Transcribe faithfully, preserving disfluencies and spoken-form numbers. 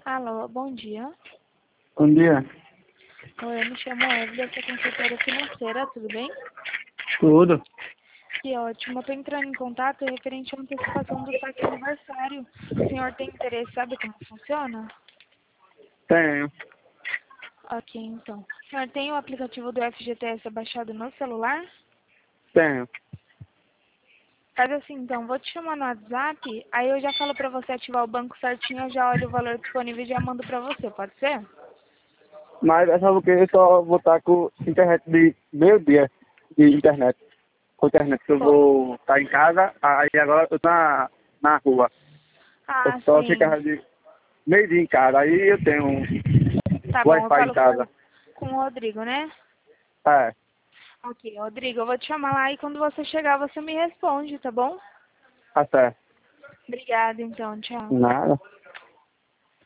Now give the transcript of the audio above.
Alô, bom dia. Bom dia. Oi, eu me chamo Evelyn, eu sou consultora financeira, tudo bem? Tudo? Que ótimo, eu tô entrando em contato referente à antecipação do saque aniversário. O senhor tem interesse, sabe como funciona? Tenho. Ok, então. O senhor tem o aplicativo do F G T S baixado no celular? Tenho. Faz assim, então, vou te chamar no WhatsApp, aí eu já falo pra você ativar o banco certinho, eu já olho o valor disponível e já mando pra você, pode ser? Mas é só porque eu só vou estar com internet de meio dia de internet. Com internet que eu Pô. vou estar em casa, aí agora eu tô na, na rua. Eu Ah, só sim. ficar de meio dia em casa, aí eu tenho um Tá bom, eu Wi-Fi em falo com, casa. com o Rodrigo, né? É, Ok, Rodrigo, eu vou te chamar lá e quando você chegar você me responde, tá bom? tá certo. Obrigada, então. Tchau. Nada.